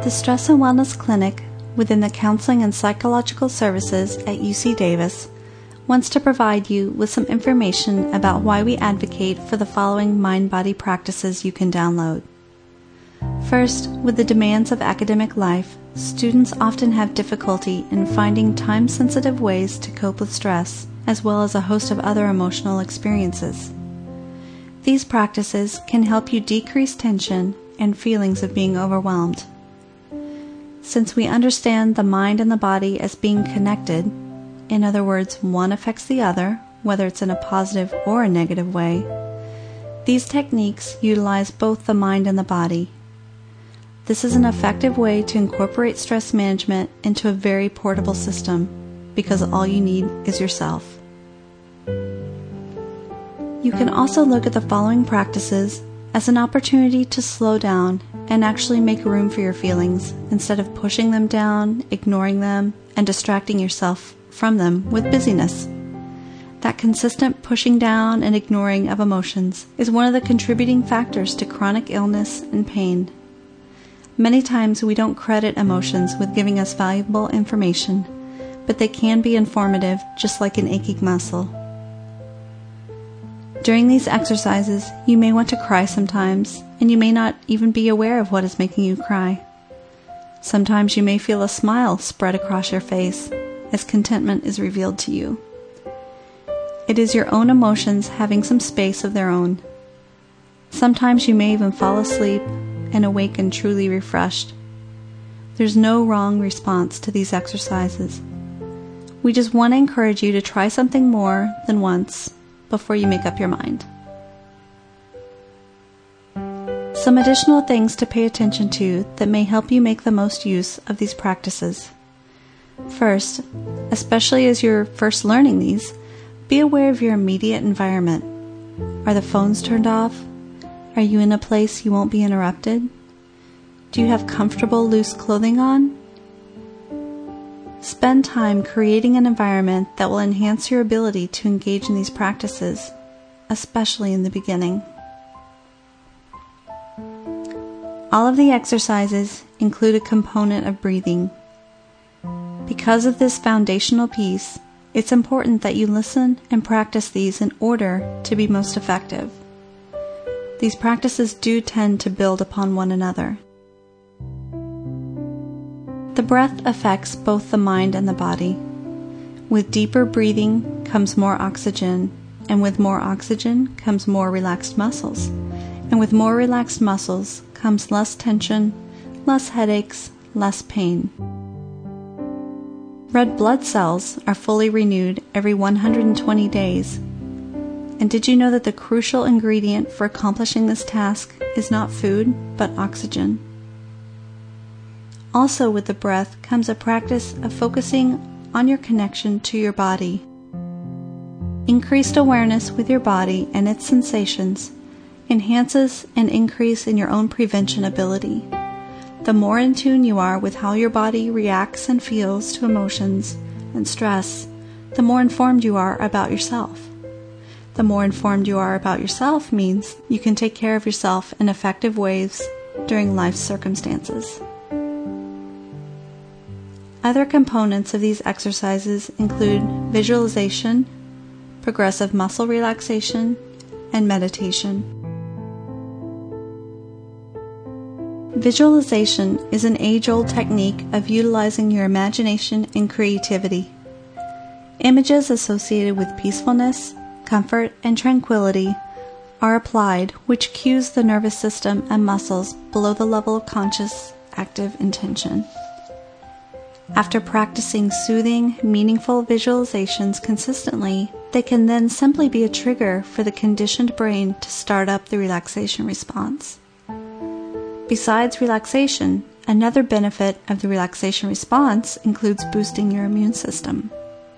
The Stress and Wellness Clinic within the Counseling and Psychological Services at UC Davis wants to provide you with some information about why we advocate for the following mind-body practices you can download. First, with the demands of academic life, students often have difficulty in finding time-sensitive ways to cope with stress, as well as a host of other emotional experiences. These practices can help you decrease tension and feelings of being overwhelmed. Since we understand the mind and the body as being connected, in other words, one affects the other, whether it's in a positive or a negative way, these techniques utilize both the mind and the body. This is an effective way to incorporate stress management into a very portable system, because all you need is yourself. You can also look at the following practices as an opportunity to slow down and actually make room for your feelings instead of pushing them down, ignoring them, and distracting yourself from them with busyness. That consistent pushing down and ignoring of emotions is one of the contributing factors to chronic illness and pain. Many times we don't credit emotions with giving us valuable information, but they can be informative just like an aching muscle. During these exercises, you may want to cry sometimes, and you may not even be aware of what is making you cry. Sometimes you may feel a smile spread across your face as contentment is revealed to you. It is your own emotions having some space of their own. Sometimes you may even fall asleep and awaken truly refreshed. There's no wrong response to these exercises. We just want to encourage you to try something more than once before you make up your mind. Some additional things to pay attention to that may help you make the most use of these practices. First, especially as you're first learning these, be aware of your immediate environment. Are the phones turned off? Are you in a place you won't be interrupted? Do you have comfortable, loose clothing on? Spend time creating an environment that will enhance your ability to engage in these practices, especially in the beginning. All of the exercises include a component of breathing. Because of this foundational piece, it's important that you listen and practice these in order to be most effective. These practices do tend to build upon one another. The breath affects both the mind and the body. With deeper breathing comes more oxygen, and with more oxygen comes more relaxed muscles. And with more relaxed muscles comes less tension, less headaches, less pain. Red blood cells are fully renewed every 120 days. And did you know that the crucial ingredient for accomplishing this task is not food, but oxygen? Also with the breath comes a practice of focusing on your connection to your body. Increased awareness with your body and its sensations enhances an increase in your own prevention ability. The more in tune you are with how your body reacts and feels to emotions and stress, the more informed you are about yourself. The more informed you are about yourself means you can take care of yourself in effective ways during life's circumstances. Other components of these exercises include visualization, progressive muscle relaxation, and meditation. Visualization is an age-old technique of utilizing your imagination and creativity. Images associated with peacefulness, comfort, and tranquility are applied, which cues the nervous system and muscles below the level of conscious, active intention. After practicing soothing, meaningful visualizations consistently, they can then simply be a trigger for the conditioned brain to start up the relaxation response. Besides relaxation, another benefit of the relaxation response includes boosting your immune system.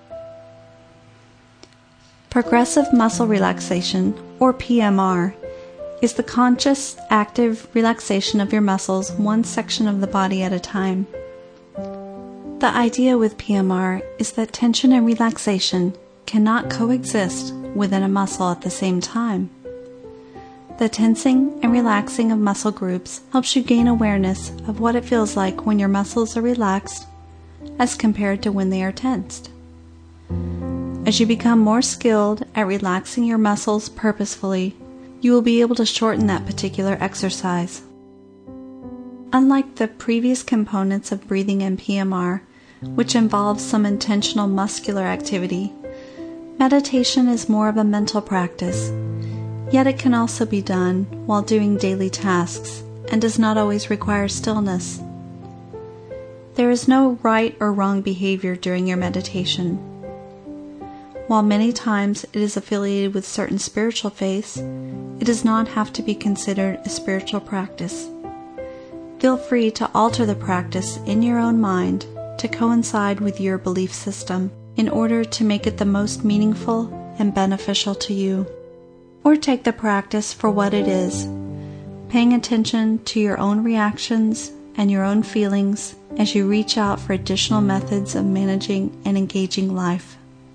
Progressive muscle relaxation, or PMR, is the conscious, active relaxation of your muscles one section of the body at a time. The idea with PMR is that tension and relaxation cannot coexist within a muscle at the same time. The tensing and relaxing of muscle groups helps you gain awareness of what it feels like when your muscles are relaxed as compared to when they are tensed. As you become more skilled at relaxing your muscles purposefully, you will be able to shorten that particular exercise. Unlike the previous components of breathing in PMR, which involves some intentional muscular activity, meditation is more of a mental practice, yet it can also be done while doing daily tasks and does not always require stillness. There is no right or wrong behavior during your meditation. While many times it is affiliated with certain spiritual faiths, it does not have to be considered a spiritual practice. Feel free to alter the practice in your own mind to coincide with your belief system in order to make it the most meaningful and beneficial to you. Or take the practice for what it is, paying attention to your own reactions and your own feelings as you reach out for additional methods of managing and engaging life.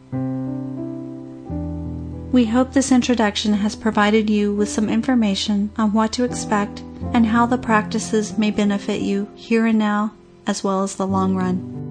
We hope this introduction has provided you with some information on what to expect and how the practices may benefit you here and now as well as the long run.